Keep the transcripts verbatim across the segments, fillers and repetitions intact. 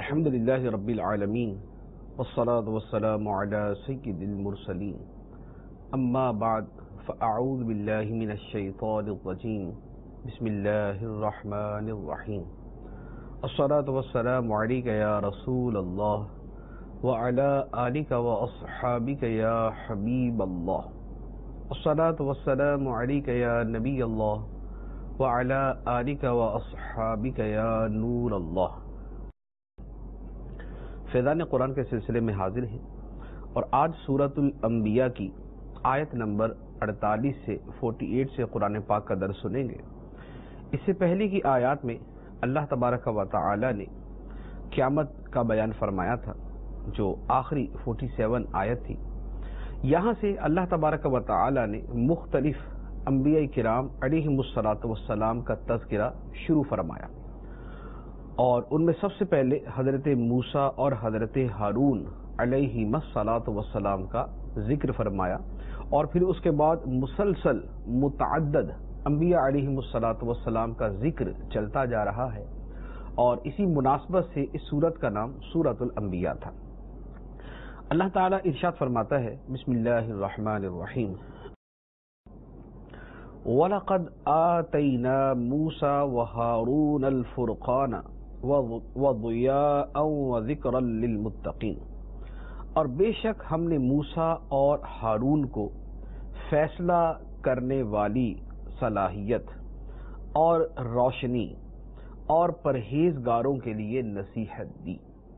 الحمد لله رب العالمين والصلاة والسلام على سيد المرسلين اما بعد فاعوذ بالله من الشيطان الرجيم بسم الله الرحمن الرحيم الصلاة والسلام عليك يا رسول الله وعلى آلك واصحابك يا حبيب الله الصلاة والسلام عليك يا نبي الله وعلى آلك واصحابك يا نور الله۔ فیضان قرآن کے سلسلے میں حاضر ہیں اور آج سورۃ الانبیاء کی آیت نمبر اڑتالیس سے اڑتالیس سے قرآن پاک کا درس سنیں گے۔ اس سے پہلے کی آیات میں اللہ تبارک و تعالی نے قیامت کا بیان فرمایا تھا جو آخری سینتالیس آیت تھی۔ یہاں سے اللہ تبارک و تعالی نے مختلف انبیاء کرام علیہم الصلاۃ والسلام کا تذکرہ شروع فرمایا، اور ان میں سب سے پہلے حضرت موسیٰ اور حضرت ہارون علیہم الصلاۃ والسلام کا ذکر فرمایا، اور پھر اس کے بعد مسلسل متعدد انبیاء علیہم الصلاۃ والسلام کا ذکر چلتا جا رہا ہے، اور اسی مناسبت سے اس سورت کا نام سورۃ الانبیاء تھا۔ اللہ تعالیٰ ارشاد فرماتا ہے، بسم اللہ الرحمن الرحیم، وَلَقَدْ آتَيْنَا مُوسَى وَهَارُونَ الْفُرْقَانَ وَضِيَاءً وَذِكْرًا لِلْمُتَّقِينَ، اور بے شک ہم نے موسیٰ اور ہارون کو فیصلہ کرنے والی صلاحیت اور روشنی اور پرہیزگاروں کے لیے نصیحت دی۔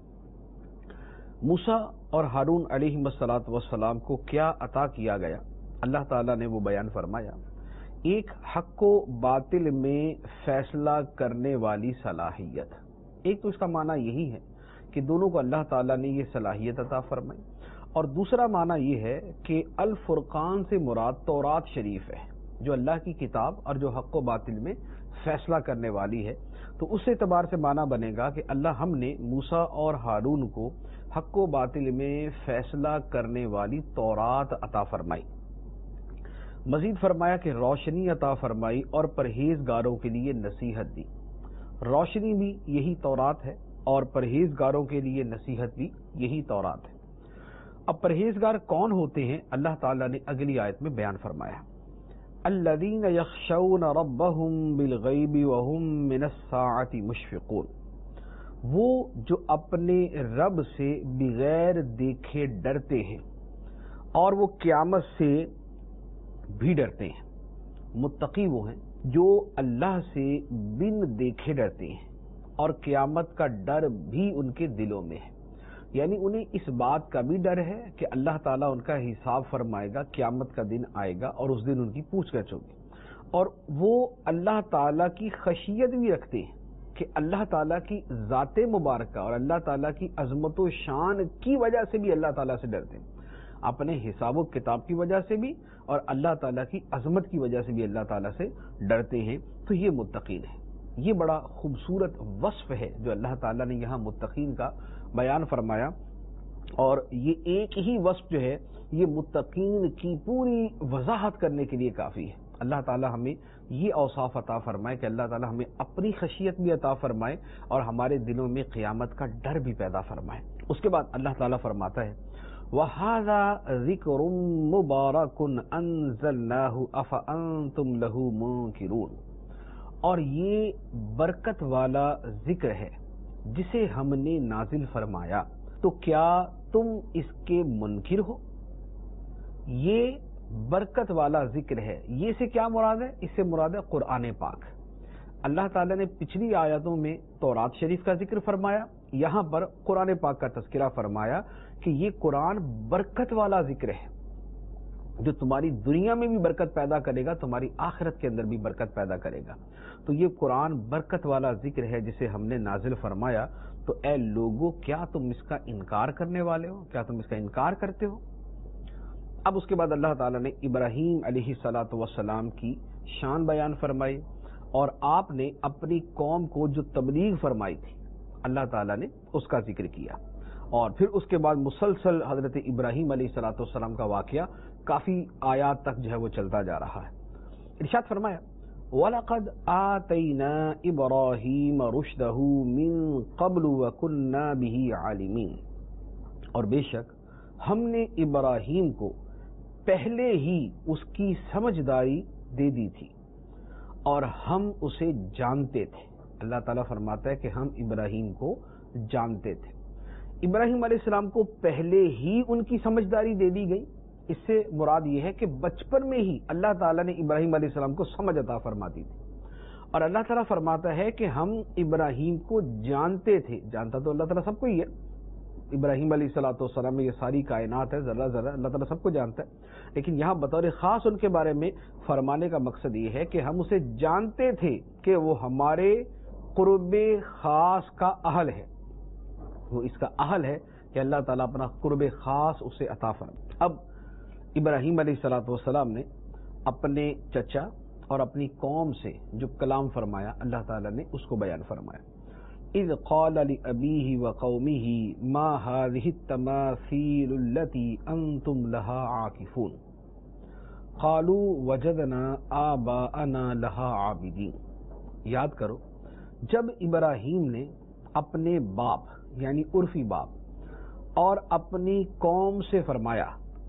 موسیٰ اور ہارون علیہم الصلاۃ والسلام کو کیا عطا کیا گیا؟ اللہ تعالیٰ نے وہ بیان فرمایا، ایک حق و باطل میں فیصلہ کرنے والی صلاحیت۔ ایک تو اس کا معنی یہی ہے کہ دونوں کو اللہ تعالیٰ نے یہ صلاحیت عطا فرمائی، اور دوسرا معنی یہ ہے کہ الفرقان سے مراد تورات شریف ہے، جو اللہ کی کتاب اور جو حق و باطل میں فیصلہ کرنے والی ہے۔ تو اس اعتبار سے معنی بنے گا کہ اللہ ہم نے موسیٰ اور ہارون کو حق و باطل میں فیصلہ کرنے والی تورات عطا فرمائی۔ مزید فرمایا کہ روشنی عطا فرمائی اور پرہیزگاروں کے لیے نصیحت دی۔ روشنی بھی یہی تورات ہے اور پرہیزگاروں کے لیے نصیحت بھی یہی تورات ہے۔ اب پرہیزگار کون ہوتے ہیں؟ اللہ تعالیٰ نے اگلی آیت میں بیان فرمایا، الذین یخشون ربہم بالغیب وہم من الساعۃ مشفقون، وہ جو اپنے رب سے بغیر دیکھے ڈرتے ہیں اور وہ قیامت سے بھی ڈرتے ہیں۔ متقی وہ ہیں جو اللہ سے بن دیکھے ڈرتے ہیں اور قیامت کا ڈر بھی ان کے دلوں میں ہے، یعنی انہیں اس بات کا بھی ڈر ہے کہ اللہ تعالیٰ ان کا حساب فرمائے گا، قیامت کا دن آئے گا اور اس دن ان کی پوچھ گچھ ہوگی، اور وہ اللہ تعالیٰ کی خشیت بھی رکھتے ہیں کہ اللہ تعالیٰ کی ذات مبارکہ اور اللہ تعالیٰ کی عظمت و شان کی وجہ سے بھی اللہ تعالیٰ سے ڈرتے ہیں، اپنے حساب و کتاب کی وجہ سے بھی اور اللہ تعالیٰ کی عظمت کی وجہ سے بھی اللہ تعالیٰ سے ڈرتے ہیں۔ تو یہ متقین ہے۔ یہ بڑا خوبصورت وصف ہے جو اللہ تعالیٰ نے یہاں متقین کا بیان فرمایا، اور یہ ایک ہی وصف جو ہے یہ متقین کی پوری وضاحت کرنے کے لیے کافی ہے۔ اللہ تعالیٰ ہمیں یہ اوصاف عطا فرمائے کہ اللہ تعالیٰ ہمیں اپنی خشیت بھی عطا فرمائے اور ہمارے دلوں میں قیامت کا ڈر بھی پیدا فرمائے۔ اس کے بعد اللہ تعالیٰ فرماتا ہے، وَهَذَا ذِكْرٌ مُبَارَكٌ أَنزَلْنَاهُ أَفَأَنْتُمْ لَهُ مُنْكِرُونَ، اور یہ برکت والا ذکر ہے جسے ہم نے نازل فرمایا، تو کیا تم اس کے منکر ہو؟ یہ برکت والا ذکر ہے، یہ سے کیا مراد ہے؟ اس سے مراد ہے قرآن پاک۔ اللہ تعالیٰ نے پچھلی آیاتوں میں تورات شریف کا ذکر فرمایا، یہاں پر قرآن پاک کا تذکرہ فرمایا کہ یہ قرآن برکت والا ذکر ہے جو تمہاری دنیا میں بھی برکت پیدا کرے گا، تمہاری آخرت کے اندر بھی برکت پیدا کرے گا۔ تو یہ قرآن برکت والا ذکر ہے جسے ہم نے نازل فرمایا، تو اے لوگو کیا تم اس کا انکار کرنے والے ہو؟ کیا تم اس کا انکار کرتے ہو؟ اب اس کے بعد اللہ تعالیٰ نے ابراہیم علیہ الصلاۃ والسلام کی شان بیان فرمائی، اور آپ نے اپنی قوم کو جو تبلیغ فرمائی تھی اللہ تعالیٰ نے اس کا ذکر کیا، اور پھر اس کے بعد مسلسل حضرت ابراہیم علیہ الصلاۃ والسلام کا واقعہ کافی آیات تک جو ہے وہ چلتا جا رہا ہے۔ ارشاد فرمایا، وَلَقَدْ آتَيْنَا إِبْرَاهِيمَ رُشْدَهُ مِن قَبْلُ وَكُنَّا بِهِ عَالِمِينَ، اور بے شک ہم نے ابراہیم کو پہلے ہی اس کی سمجھداری دے دی تھی اور ہم اسے جانتے تھے۔ اللہ تعالیٰ فرماتا ہے کہ ہم ابراہیم کو جانتے تھے۔ ابراہیم علیہ السلام کو پہلے ہی ان کی سمجھداری دے دی گئی۔ اس سے مراد یہ ہے کہ بچپن میں ہی اللہ تعالیٰ نے ابراہیم علیہ السلام کو سمجھ عطا فرما دی تھی، اور اللہ تعالیٰ فرماتا ہے کہ ہم ابراہیم کو جانتے تھے۔ جانتا تو اللہ تعالیٰ سب کو ہی ہے، ابراہیم علیہ الصلوۃ والسلام میں یہ ساری کائنات ہے، ذرہ ذرہ اللہ تعالیٰ سب کو جانتا ہے، لیکن یہاں بطور خاص ان کے بارے میں فرمانے کا مقصد یہ ہے کہ ہم اسے جانتے تھے کہ وہ ہمارے قرب خاص کا اہل ہے، وہ اس کا اہل ہے کہ اللہ تعالیٰ اپنا قرب خاص اسے عطا فرمائے۔ اب ابراہیم علیہ الصلوۃ والسلام نے اپنے چچا اور اپنی قوم سے جو کلام فرمایا اللہ تعالیٰ نے اس کو بیان فرمایا۔ اذ قال لأبيه وقومه ما هذه التماثيل التي انتم لها عاكفون قالوا وجدنا آباءنا لها عابدين۔ یاد کرو جب ابراہیم نے اپنے باپ یعنی عرفی باپ اور اپنی قوم سے فرمایا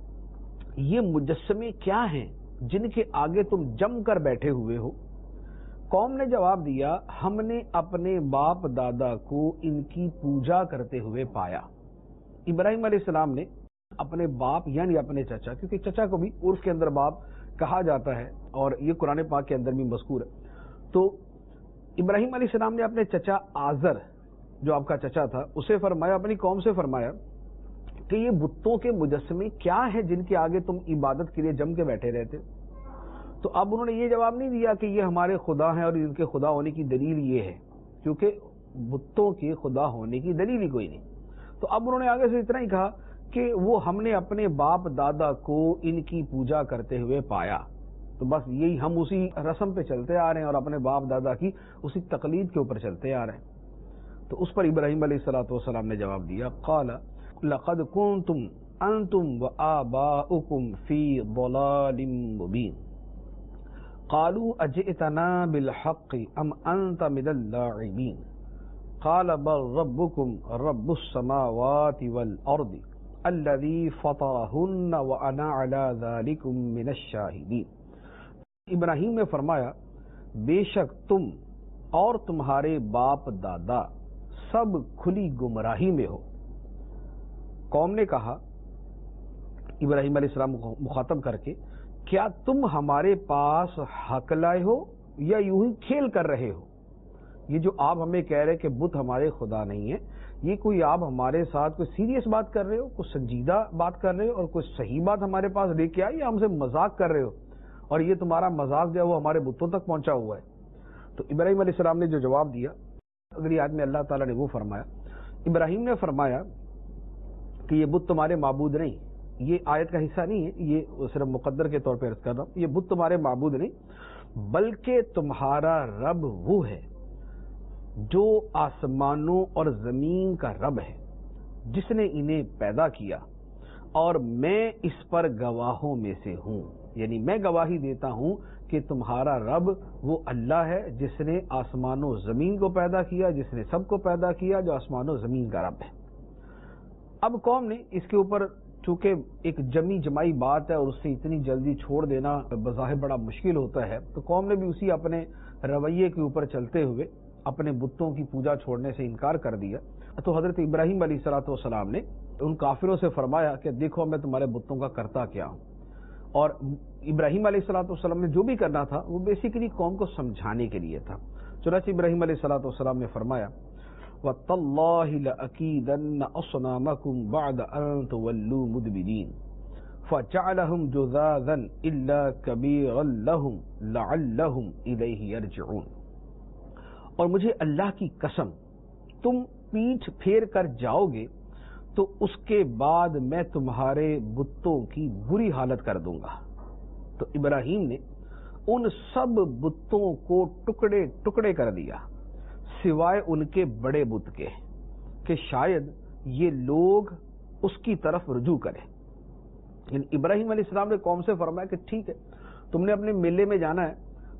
یہ مجسمے کیا ہیں جن کے آگے تم جم کر بیٹھے ہوئے ہو؟ قوم نے جواب دیا ہم نے اپنے باپ دادا کو ان کی پوجا کرتے ہوئے پایا۔ ابراہیم علیہ السلام نے اپنے باپ یعنی اپنے چچا، کیونکہ چچا کو بھی عرف کے اندر باپ کہا جاتا ہے اور یہ قرآن پاک کے اندر بھی مذکور ہے، تو ابراہیم علیہ السلام نے اپنے چچا آزر جو آپ کا چچا تھا اسے فرمایا، اپنی قوم سے فرمایا کہ یہ بتوں کے مجسمے کیا ہیں جن کے آگے تم عبادت کے لیے جم کے بیٹھے رہتے؟ تو اب انہوں نے یہ جواب نہیں دیا کہ یہ ہمارے خدا ہیں اور ان کے خدا ہونے کی دلیل یہ ہے، کیونکہ بتوں کے خدا ہونے کی دلیل ہی کوئی نہیں۔ تو اب انہوں نے آگے سے اتنا ہی کہا کہ وہ ہم نے اپنے باپ دادا کو ان کی پوجا کرتے ہوئے پایا، تو بس یہی ہم اسی رسم پہ چلتے آ رہے ہیں اور اپنے باپ دادا کی اسی تقلید کے اوپر چلتے آ رہے ہیں۔ تو اس پر ابراہیم علیہ الصلوۃ والسلام نے جواب دیا قال لقد كنتم انتم وآباؤكم في ضلال مبين قالوا اجئتنا بالحق ام انت من اللاعبين قال بل ربكم رب السماوات والارض الذي فطرهن وانا على ذلك من الشاهدين۔ ابراہیم نے فرمایا بے شک تم اور تمہارے باپ دادا سب کھلی گمراہی میں ہو۔ قوم نے کہا ابراہیم علیہ السلام کو مخاطب کر کے کیا تم ہمارے پاس حق لائے ہو یا یوں ہی کھیل کر رہے ہو؟ یہ جو آپ ہمیں کہہ رہے کہ بت ہمارے خدا نہیں ہے، یہ کوئی آپ ہمارے ساتھ کوئی سیریس بات کر رہے ہو، کوئی سنجیدہ بات کر رہے ہو اور کوئی صحیح بات ہمارے پاس لے کے آئی یا ہم سے مذاق کر رہے ہو اور یہ تمہارا مذاق جو ہے وہ ہمارے بتوں تک پہنچا ہوا ہے؟ تو ابراہیم علیہ السلام نے جو جواب دیا اگلی آیت میں اللہ تعالیٰ نے وہ فرمایا، ابراہیم نے فرمایا کہ یہ بت تمہارے معبود نہیں، یہ آیت کا حصہ نہیں ہے، یہ صرف مقدر کے طور پہ عرض کر رہا ہوں، یہ بت تمہارے معبود نہیں بلکہ تمہارا رب وہ ہے جو آسمانوں اور زمین کا رب ہے، جس نے انہیں پیدا کیا اور میں اس پر گواہوں میں سے ہوں، یعنی میں گواہی دیتا ہوں کہ تمہارا رب وہ اللہ ہے جس نے آسمان و زمین کو پیدا کیا، جس نے سب کو پیدا کیا، جو آسمان و زمین کا رب ہے۔ اب قوم نے اس کے اوپر چونکہ ایک جمی جمائی بات ہے اور اس سے اتنی جلدی چھوڑ دینا بظاہر بڑا مشکل ہوتا ہے، تو قوم نے بھی اسی اپنے رویے کے اوپر چلتے ہوئے اپنے بتوں کی پوجا چھوڑنے سے انکار کر دیا۔ تو حضرت ابراہیم علیہ الصلوۃ والسلام نے ان کافروں سے فرمایا کہ دیکھو میں تمہارے بتوں کا کرتا کیا ہوں، اور ابراہیم علیہ الصلوۃ والسلام نے جو بھی کرنا تھا وہ بیسیکلی قوم کو سمجھانے کے لیے تھا۔ چنانچہ ابراہیم علیہ الصلوۃ والسلام نے فرمایا وَتَاللَّهِ لَأَكِيدَنَّ أَصْنَامَكُمْ بَعْدَ أَن تُوَلُّوا مُدْبِرِينَ فَجَعَلَهُمْ جُذَاذًا إِلَّا كَبِيرًا لَهُمْ لَعَلَّهُمْ إِلَيْهِ يَرْجِعُونَ، اور مجھے اللہ کی قسم تم پیٹھ پھیر کر جاؤ گے تو اس کے بعد میں تمہارے بتوں کی بری حالت کر دوں گا۔ تو ابراہیم نے ان سب بتوں کو ٹکڑے ٹکڑے کر دیا سوائے ان کے بڑے بت کے کہ شاید یہ لوگ اس کی طرف رجوع کریں۔ یعنی ابراہیم علیہ السلام نے قوم سے فرمایا کہ ٹھیک ہے تم نے اپنے میلے میں جانا ہے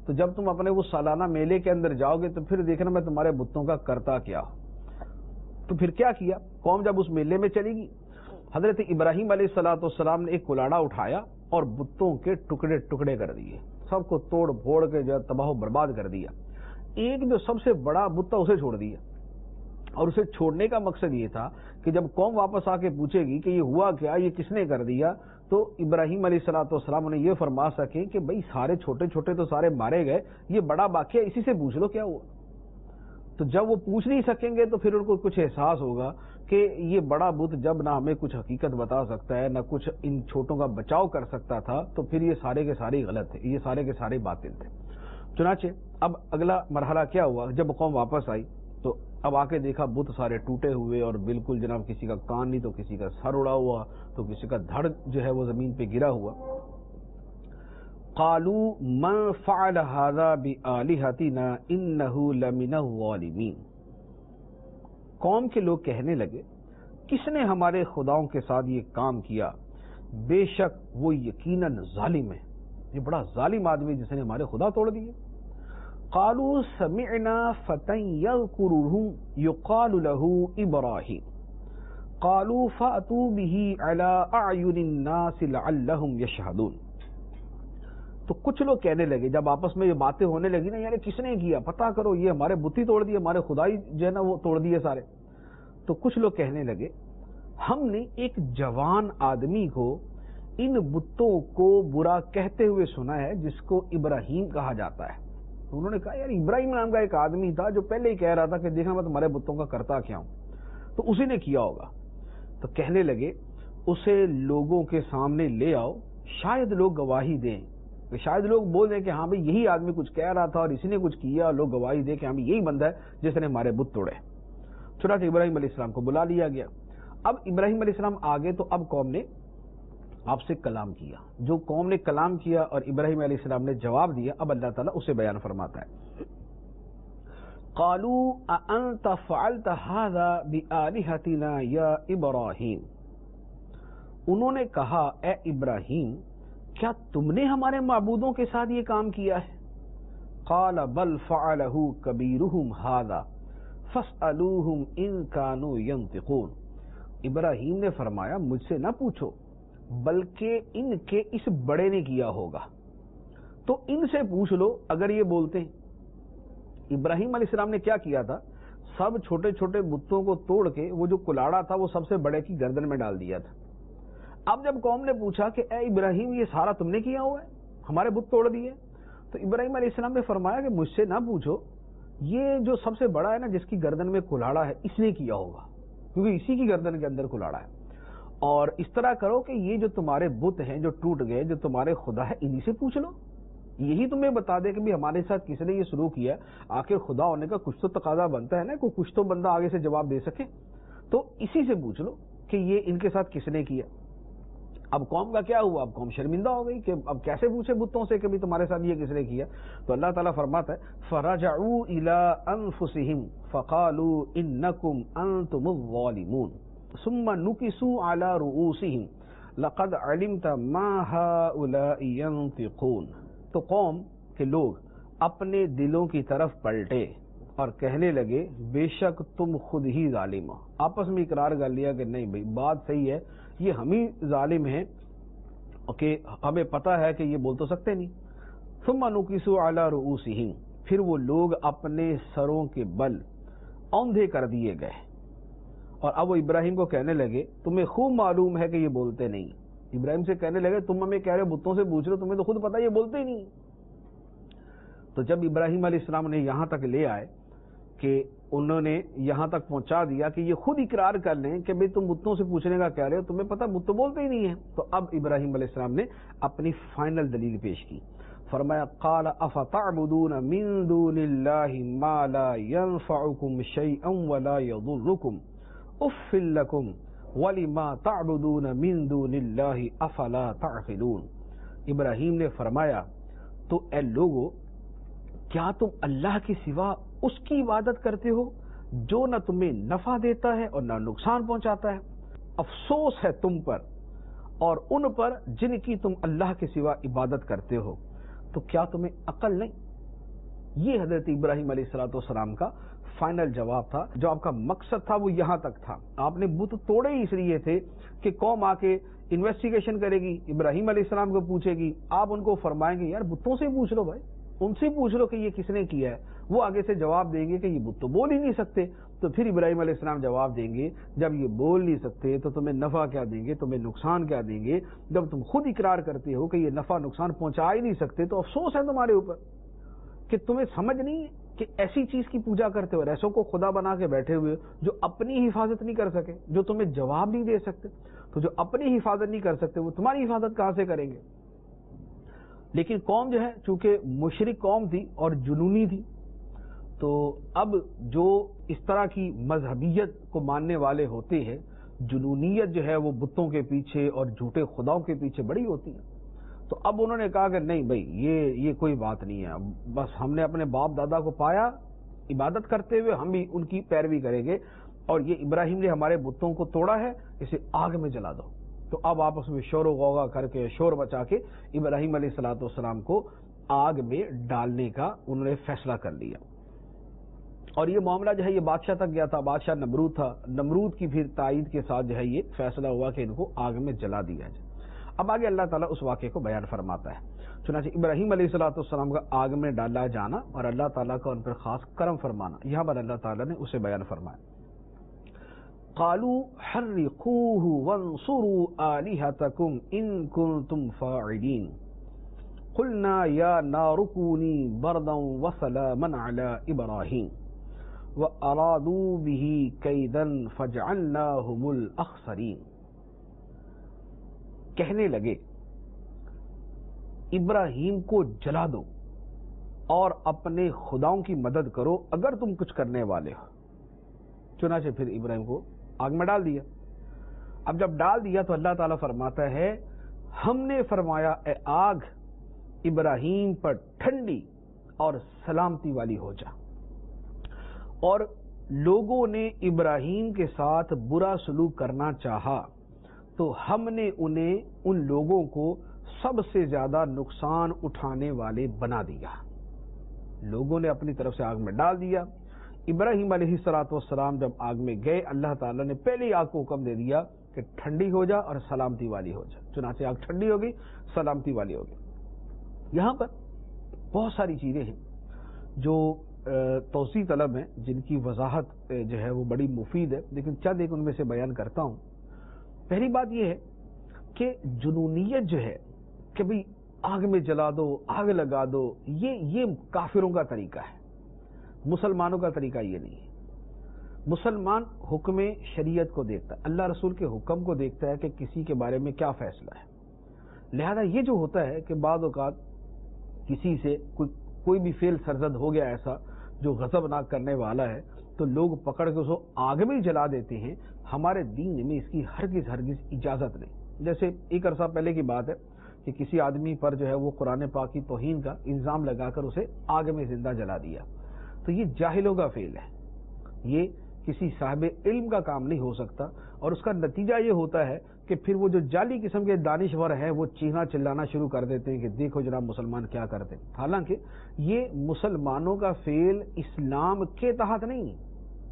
تو جب تم اپنے وہ سالانہ میلے کے اندر جاؤ گے تو پھر دیکھنا میں تمہارے بتوں کا کرتا کیا ہوں۔ تو پھر کیا کیا قوم جب اس میلے میں چلی گی، حضرت ابراہیم علیہ الصلوۃ والسلام نے ایک کلاڑا اٹھایا اور بتوں کے ٹکڑے ٹکڑے کر دیے، سب کو توڑ پھوڑ کے جو تباہ و برباد کر دیا۔ ایک جو سب سے بڑا بت تھا اسے چھوڑ دیا، اور اسے چھوڑنے کا مقصد یہ تھا کہ جب قوم واپس آ کے پوچھے گی کہ یہ ہوا کیا، یہ کس نے کر دیا، تو ابراہیم علیہ الصلوۃ والسلام نے یہ فرما سکیں کہ بھئی سارے چھوٹے چھوٹے تو سارے مارے گئے، یہ بڑا واقعہ اسی سے پوچھ لو کیا ہوا۔ تو جب وہ پوچھ نہیں سکیں گے تو پھر ان کو کچھ احساس ہوگا کہ یہ بڑا بت جب نہ ہمیں کچھ حقیقت بتا سکتا ہے، نہ کچھ ان چھوٹوں کا بچاؤ کر سکتا تھا، تو پھر یہ سارے کے سارے غلط تھے، یہ سارے کے سارے باطل تھے۔ چنانچہ اب اگلا مرحلہ کیا ہوا، جب قوم واپس آئی تو اب آ کے دیکھا بت سارے ٹوٹے ہوئے اور بالکل جناب کسی کا کان نہیں تو کسی کا سر اڑا ہوا، تو کسی کا دھڑ جو ہے وہ زمین پہ گرا ہوا۔ قالوا من فعل هذا بآلهتنا انه لمن الظالمین، قوم کے لوگ کہنے لگے کس نے ہمارے خداؤں کے ساتھ یہ کام کیا، بے شک وہ یقیناً ظالم ہے، یہ بڑا ظالم آدمی جس نے ہمارے خدا توڑ دیے۔ قالوا سمعنا فتى يذكرهم يقال له ابراہیم قالوا فأتوا به على اعین الناس لعلهم يشهدون۔ تو کچھ لوگ کہنے لگے جب آپس میں یہ باتیں ہونے لگی نا، یار کس نے کیا، پتا کرو، یہ ہمارے بتی توڑ دیے، ہمارے خدائی جو ہے نا وہ توڑ دیے سارے۔ تو کچھ لوگ کہنے لگے ہم نے ایک جوان آدمی کو ان بتوں کو برا کہتے ہوئے سنا ہے جس کو ابراہیم کہا جاتا ہے۔ تو انہوں نے کہا یار ابراہیم نام کا ایک آدمی تھا جو پہلے ہی کہہ رہا تھا کہ دیکھنا میں تمہارے بتوں کا کرتا کیا ہوں، تو اسی نے کیا ہوگا۔ تو کہنے لگے اسے لوگوں کے سامنے لے آؤ، شاید لوگ گواہی دیں، کہ شاید لوگ بول دیں کہ ہاں بھئی یہی آدمی کچھ کہہ رہا تھا اور اسی نے کچھ کیا، اور لوگ گواہی دیں کہ ہاں یہی بندہ ہے جس نے ہمارے بت توڑے۔ چنانچہ ابراہیم علیہ السلام کو بلا لیا گیا۔ اب ابراہیم علیہ السلام آگے تو اب قوم نے آپ سے کلام کیا، جو قوم نے کلام کیا اور ابراہیم علیہ السلام نے جواب دیا، اب اللہ تعالیٰ اسے بیان فرماتا ہے۔ قالوا اانت فعلت هذا بآلهتنا یا ابراہیم، انہوں نے کہا اے ابراہیم کیا تم نے ہمارے معبودوں کے ساتھ یہ کام کیا ہے؟ قال بل فعلہ کبیرہم ھذا فاسألوہم ان کانوا ینطقون، ابراہیم نے فرمایا مجھ سے نہ پوچھو بلکہ ان کے اس بڑے نے کیا ہوگا، تو ان سے پوچھ لو اگر یہ بولتے ہیں۔ ابراہیم علیہ السلام نے کیا کیا تھا، سب چھوٹے چھوٹے بتوں کو توڑ کے وہ جو کلاڑا تھا وہ سب سے بڑے کی گردن میں ڈال دیا تھا۔ اب جب قوم نے پوچھا کہ اے ابراہیم یہ سارا تم نے کیا ہوا ہے، ہمارے بت توڑ دیے، تو ابراہیم علیہ السلام نے فرمایا کہ مجھ سے نہ پوچھو، یہ جو سب سے بڑا ہے نا جس کی گردن میں کلاڑا ہے اس نے کیا ہوگا، کیونکہ اسی کی گردن کے اندر کلاڑا ہے۔ اور اس طرح کرو کہ یہ جو تمہارے بت ہیں جو ٹوٹ گئے، جو تمہارے خدا ہے، انہی سے پوچھ لو، یہی تمہیں بتا دے کہ بھی ہمارے ساتھ کس نے یہ شروع کیا۔ آخر خدا ہونے کا کچھ تو تقاضا بنتا ہے نا، کوئی کچھ تو بندہ آگے سے جواب دے سکے، تو اسی سے پوچھ لو کہ یہ ان کے ساتھ کس نے کیا۔ اب قوم کا کیا ہوا، اب قوم شرمندہ ہو گئی کہ اب کیسے پوچھے بتوں سے کہ بھی تمہارے ساتھ یہ کس نے کیا۔ تو اللہ تعالیٰ فرماتا ہے فرجعوا الى انفسهم فقالوا انکم انتم الظالمون ثم نکسوا على رؤوسهم لقد علمت ما هؤلاء ينطقون۔ تو قوم کے لوگ اپنے دلوں کی طرف پلٹے اور کہنے لگے بے شک تم خود ہی ظالم ہو۔ آپس میں اقرار کر لیا کہ نہیں بھائی بات صحیح ہے، یہ ہم ہی ظالم ہیں کہ ہمیں پتا ہے کہ یہ بول تو سکتے نہیں۔ ثم نکسوا علی رؤوسہم، پھر وہ لوگ اپنے سروں کے بل اوندھے کر دیے گئے، اور اب وہ ابراہیم کو کہنے لگے تمہیں خوب معلوم ہے کہ یہ بولتے نہیں۔ ابراہیم سے کہنے لگے تم ہمیں کہہ رہے ہو بتوں سے پوچھ رہے ہو، تمہیں تو خود پتا یہ بولتے ہی نہیں۔ تو جب ابراہیم علیہ السلام نے یہاں تک لے آئے کہ انہوں نے یہاں تک پہنچا دیا کہ یہ خود اقرار کر لیں کہ بھئی تم بتوں سے پوچھنے کا کہہ رہے ہو، تمہیں پتہ بت تو بولتے ہی نہیں ہیں۔ تو اب ابراہیم علیہ السلام نے اپنی فائنل دلیل پیش کی، فرمایا قال افتعبدون من دون اللہ ما لا ينفعکم شیئا ولا یضرکم اف لکم ولما تعبدون من دون اللہ افلا تعقلون۔ ابراہیم نے فرمایا تو اے لوگو کیا تم اللہ کے سوا اس کی عبادت کرتے ہو جو نہ تمہیں نفع دیتا ہے اور نہ نقصان پہنچاتا ہے؟ افسوس ہے تم پر اور ان پر جن کی تم اللہ کے سوا عبادت کرتے ہو، تو کیا تمہیں عقل نہیں؟ یہ حضرت ابراہیم علیہ الصلوۃ والسلام کا فائنل جواب تھا. جو آپ کا مقصد تھا وہ یہاں تک تھا. آپ نے بت توڑے ہی اس لیے تھے کہ قوم آ کے انویسٹیگیشن کرے گی، ابراہیم علیہ السلام کو پوچھے گی، آپ ان کو فرمائیں گے یار بتوں سے پوچھ لو، بھائی ان سے پوچھ لو کہ یہ کس نے کیا ہے. وہ آگے سے جواب دیں گے کہ یہ بت تو بول ہی نہیں سکتے. تو پھر ابراہیم علیہ السلام جواب دیں گے جب یہ بول نہیں سکتے تو تمہیں نفع کیا دیں گے، تمہیں نقصان کیا دیں گے. جب تم خود اقرار کرتے ہو کہ یہ نفع نقصان پہنچا ہی نہیں سکتے تو افسوس ہے تمہارے اوپر کہ تمہیں سمجھ نہیں ہے کہ ایسی چیز کی پوجا کرتے ہو اور ایسوں کو خدا بنا کے بیٹھے ہوئے جو اپنی حفاظت نہیں کر سکے، جو تمہیں جواب نہیں دے سکتے. تو جو اپنی حفاظت نہیں کر سکتے وہ تمہاری حفاظت کہاں سے کریں گے. لیکن قوم جو ہے چونکہ مشرک قوم تھی اور جنونی تھی، تو اب جو اس طرح کی مذہبیت کو ماننے والے ہوتے ہیں، جنونیت جو ہے وہ بتوں کے پیچھے اور جھوٹے خداؤں کے پیچھے بڑی ہوتی ہے. تو اب انہوں نے کہا کہ نہیں بھائی یہ یہ کوئی بات نہیں ہے، بس ہم نے اپنے باپ دادا کو پایا عبادت کرتے ہوئے، ہم بھی ان کی پیروی کریں گے، اور یہ ابراہیم نے ہمارے بتوں کو توڑا ہے، اسے آگ میں جلا دو. تو اب آپس میں شور و غوغا کر کے شور بچا کے ابراہیم علیہ الصلوۃ والسلام کو آگ میں ڈالنے کا انہوں نے فیصلہ کر لیا. اور یہ معاملہ جو ہے یہ بادشاہ تک گیا تھا. بادشاہ نمرود تھا. نمرود کی پھر تائید کے ساتھ جو ہے یہ فیصلہ ہوا کہ ان کو آگ میں جلا دیا جائے. اب آگے اللہ تعالیٰ اس واقعے کو بیان فرماتا ہے. چنانچہ ابراہیم علیہ الصلوۃ والسلام کا آگ میں ڈالا جانا اور اللہ تعالیٰ کا ان پر خاص کرم فرمانا، یہاں پر اللہ تعالیٰ نے اسے بیان فرمایا. قالوا حرقوه وانصروا آلهتكم ان كنتم فاعلين قلنا يا نار كوني بردا وسلاما على ابراهيم وارادوا به كيدا فجعلناهم الاخسرين. کہنے لگے ابراہیم کو جلا دو اور اپنے خداؤں کی مدد کرو اگر تم کچھ کرنے والے ہو. چنانچہ پھر ابراہیم کو آگ میں ڈال دیا. اب جب ڈال دیا تو اللہ تعالیٰ فرماتا ہے ہم نے فرمایا اے آگ ابراہیم پر ٹھنڈی اور سلامتی والی ہو جا. اور لوگوں نے ابراہیم کے ساتھ برا سلوک کرنا چاہا تو ہم نے انہیں ان لوگوں کو سب سے زیادہ نقصان اٹھانے والے بنا دیا. لوگوں نے اپنی طرف سے آگ میں ڈال دیا. ابراہیم علیہ الصلوۃ والسلام جب آگ میں گئے اللہ تعالیٰ نے پہلے آگ کو حکم دے دیا کہ ٹھنڈی ہو جا اور سلامتی والی ہو جا. چنانچہ آگ ٹھنڈی ہو گئی، سلامتی والی ہو گئی. یہاں پر بہت ساری چیزیں ہیں جو توسیع طلب ہیں، جن کی وضاحت جو ہے وہ بڑی مفید ہے، لیکن چند ایک ان میں سے بیان کرتا ہوں. پہلی بات یہ ہے کہ جنونیت جو ہے کہ بھئی آگ میں جلا دو، آگ لگا دو، یہ یہ کافروں کا طریقہ ہے، مسلمانوں کا طریقہ یہ نہیں ہے. مسلمان حکم شریعت کو دیکھتا ہے، اللہ رسول کے حکم کو دیکھتا ہے کہ کسی کے بارے میں کیا فیصلہ ہے. لہذا یہ جو ہوتا ہے کہ بعض اوقات کسی سے کوئی کوئی بھی فعل سرزد ہو گیا ایسا جو غضبناک کرنے والا ہے تو لوگ پکڑ کے اس کو آگ میں جلا دیتے ہیں. ہمارے دین میں اس کی ہرگز ہرگز اجازت نہیں. جیسے ایک عرصہ پہلے کی بات ہے کہ کسی آدمی پر جو ہے وہ قرآن پاک کی توہین کا الزام لگا کر اسے آگ میں زندہ جلا دیا. تو یہ جاہلوں کا فعل ہے، یہ کسی صاحب علم کا کام نہیں ہو سکتا. اور اس کا نتیجہ یہ ہوتا ہے کہ پھر وہ جو جعلی قسم کے دانشور ہیں وہ چیخنا چلانا شروع کر دیتے ہیں کہ دیکھو جناب مسلمان کیا کرتے ہیں. حالانکہ یہ مسلمانوں کا فعل اسلام کے تحت نہیں ہے،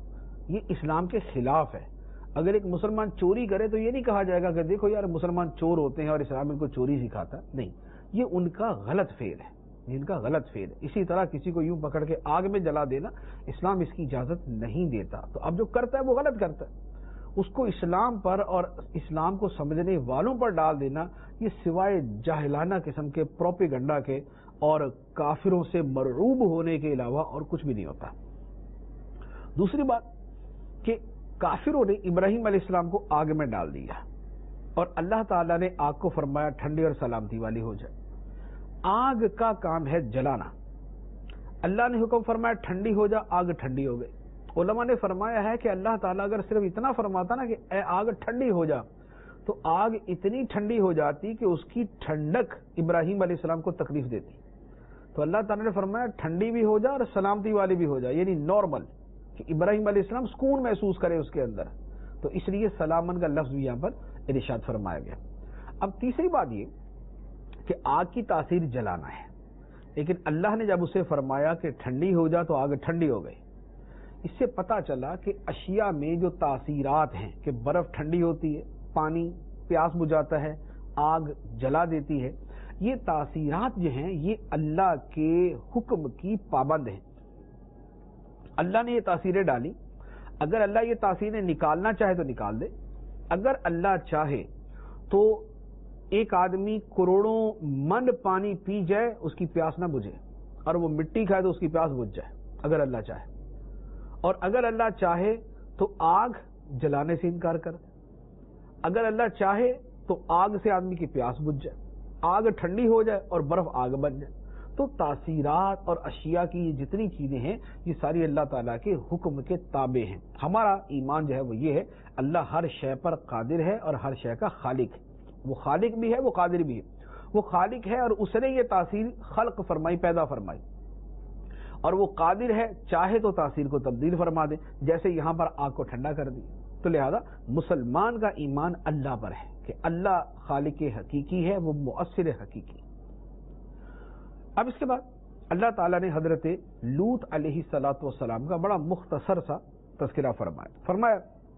یہ اسلام کے خلاف ہے. اگر ایک مسلمان چوری کرے تو یہ نہیں کہا جائے گا کہ دیکھو یار مسلمان چور ہوتے ہیں اور اسلام ان کو چوری سکھاتا. نہیں، یہ ان کا غلط فعل ہے، ان کا غلط فعل ہے. اسی طرح کسی کو یوں پکڑ کے آگ میں جلا دینا اسلام اس کی اجازت نہیں دیتا. تو اب جو کرتا ہے وہ غلط کرتا ہے. اس کو اسلام پر اور اسلام کو سمجھنے والوں پر ڈال دینا یہ سوائے جاہلانہ قسم کے پروپیگنڈا کے اور کافروں سے مرعوب ہونے کے علاوہ اور کچھ بھی نہیں ہوتا. دوسری بات کہ کافروں نے ابراہیم علیہ السلام کو آگ میں ڈال دیا اور اللہ تعالیٰ نے آگ کو فرمایا ٹھنڈی اور سلامتی والی ہو جائے. آگ کا کام ہے جلانا. اللہ نے حکم فرمایا ٹھنڈی ہو جا، آگ ٹھنڈی ہو گئی. علماء نے فرمایا ہے کہ اللہ تعالیٰ اگر صرف اتنا فرماتا نا کہ اے آگ ٹھنڈی ہو جا، تو آگ اتنی ٹھنڈی ہو جاتی کہ اس کی ٹھنڈک ابراہیم علیہ السلام کو تکلیف دیتی. تو اللہ تعالیٰ نے فرمایا ٹھنڈی بھی ہو جا اور سلامتی والی بھی ہو جا، یعنی نارمل، کہ ابراہیم علیہ السلام سکون محسوس کرے اس کے اندر. تو اس لیے سلامن کا لفظ بھی یہاں پر ارشاد فرمایا گیا. اب تیسری بات یہ کہ آگ کی تاثیر جلانا ہے. لیکن اللہ نے جب اسے فرمایا کہ ٹھنڈی ہو جا تو آگ ٹھنڈی ہو گئی۔ اس سے پتہ چلا کہ اشیاء میں جو تاثیرات ہیں کہ برف ٹھنڈی ہوتی ہے، پانی پیاس بجھاتا ہے، آگ جلا دیتی ہے، یہ تاثیرات جو ہیں یہ اللہ کے حکم کی پابند ہیں۔ اللہ نے یہ تاثیریں ڈالی، اگر اللہ یہ تاثیریں نکالنا چاہے تو نکال دے، اگر اللہ چاہے تو ایک آدمی کروڑوں من پانی پی جائے اس کی پیاس نہ بجھے، اور وہ مٹی کھائے تو اس کی پیاس بجھ جائے اگر اللہ چاہے، اور اگر اللہ چاہے تو آگ جلانے سے انکار کر دے، اگر اللہ چاہے تو آگ سے آدمی کی پیاس بجھ جائے، آگ ٹھنڈی ہو جائے اور برف آگ بن جائے۔ تو تاثیرات اور اشیاء کی یہ جتنی چیزیں ہیں یہ ساری اللہ تعالیٰ کے حکم کے تابع ہیں۔ ہمارا ایمان جو ہے وہ یہ ہے اللہ ہر شے پر قادر ہے اور ہر شے کا خالق ہے، وہ خالق بھی ہے وہ قادر بھی ہے، وہ خالق ہے اور اس نے یہ تاثیر خلق فرمائی، پیدا فرمائی، اور وہ قادر ہے چاہے تو تاثیر کو تبدیل فرما دے، جیسے یہاں پر آگ کو ٹھنڈا کر دی۔ تو لہذا مسلمان کا ایمان اللہ پر ہے کہ اللہ خالق حقیقی ہے، وہ مؤثر حقیقی۔ اب اس کے بعد اللہ تعالیٰ نے حضرت لوط علیہ الصلوۃ والسلام کا بڑا مختصر سا تذکرہ فرمایا، فرمایا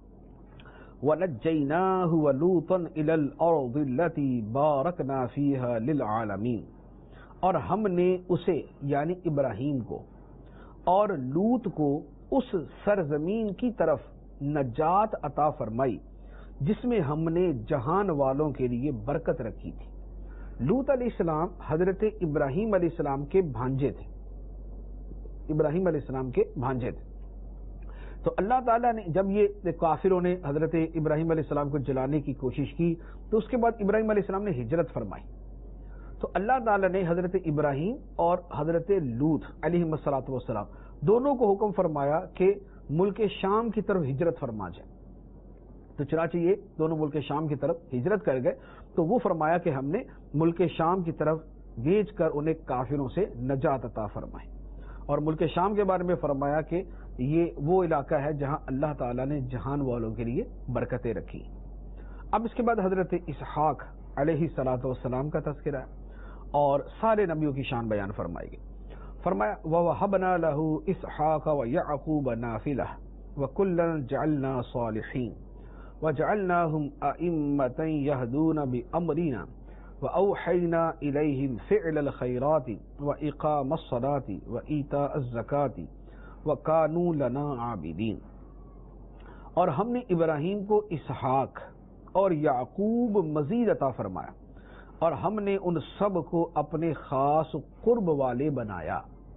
وَنَجَّيْنَاهُ وَلُوطًا إِلَى الْأَرْضِ الَّتِي بَارَكْنَا فِيهَا لِلْعَالَمِينَ، اور ہم نے اسے یعنی ابراہیم کو اور لوط کو اس سرزمین کی طرف نجات عطا فرمائی جس میں ہم نے جہان والوں کے لیے برکت رکھی تھی۔ لوط علیہ السلام حضرت ابراہیم علیہ السلام کے بھانجے تھے، ابراہیم علیہ السلام کے بھانجے تھے۔ تو اللہ تعالیٰ نے جب یہ کافروں نے حضرت ابراہیم علیہ السلام کو جلانے کی کوشش کی تو اس کے بعد ابراہیم علیہ السلام نے ہجرت فرمائی، تو اللہ تعالیٰ نے حضرت ابراہیم اور حضرت لوط علیہ الصلوۃ والسلام دونوں کو حکم فرمایا کہ ملک شام کی طرف ہجرت فرما جائے۔ تو چنانچہ یہ دونوں ملک شام کی طرف ہجرت کر گئے، تو وہ فرمایا کہ ہم نے ملک شام کی طرف بھیج کر انہیں کافروں سے نجات عطا فرمائی، اور ملک شام کے بارے میں فرمایا کہ یہ وہ علاقہ ہے جہاں اللہ تعالیٰ نے جہان والوں کے لیے برکتیں رکھی۔ اب اس کے بعد حضرت اسحاق علیہ الصلوۃ والسلام کا تذکرہ ہے اور سارے نبیوں کی شان بیان فرمائی گئی۔ فرمایا وَوَهَبْنَا لَهُ إِسْحَاقَ وَيَعْقُوبَ نَافِلَةً وَكُلًّا جَعَلْنَا صَالِحِينَ وَجَعَلْنَاهُمْ أَئِمَّةً يَهْدُونَ بِأَمْرِنَا وَأَوْحَيْنَا إِلَيْهِمْ فِعْلَ الْخَيْرَاتِ وَإِقَامَ الصَّلَاةِ وَإِيتَاءَ الزَّكَاةِ وَكَانُوا لَنَا عَابِدِينَ، اور ہم نے ابراہیم کو اسحاق اور یعقوب مزید عطا فرمایا، اور ہم نے ان سب کو اپنے خاص قرب والے بنایا۔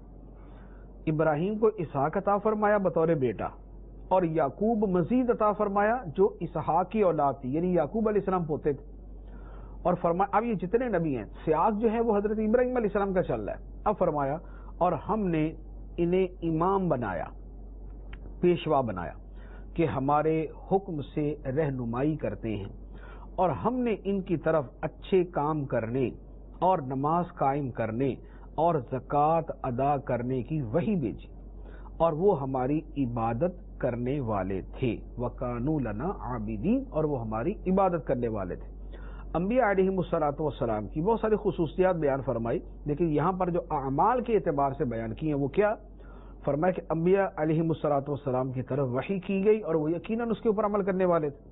ابراہیم کو اسحاق عطا فرمایا بطور بیٹا، اور یعقوب مزید عطا فرمایا جو اسحاق کی اولاد تھی، یعنی یعقوب علیہ السلام پوتے تھے۔ اور فرمایا اب یہ جتنے نبی ہیں سیاق جو ہے وہ حضرت ابراہیم علیہ السلام کا چل رہا ہے۔ اب فرمایا اور ہم نے انہیں امام بنایا، پیشوا بنایا کہ ہمارے حکم سے رہنمائی کرتے ہیں، اور ہم نے ان کی طرف اچھے کام کرنے اور نماز قائم کرنے اور زکوٰۃ ادا کرنے کی وحی بھیجی، اور وہ ہماری عبادت کرنے والے تھے، وَكَانُوا لَنَا عَابِدِينَ، اور وہ ہماری عبادت کرنے والے تھے۔ انبیاء علیہم الصلوۃ والسلام کی بہت ساری خصوصیات بیان فرمائی، لیکن یہاں پر جو اعمال کے اعتبار سے بیان کی ہیں وہ کیا؟ فرمایا کہ انبیاء علیہم الصلوۃ والسلام کی طرف وحی کی گئی اور وہ یقیناً اس کے اوپر عمل کرنے والے تھے۔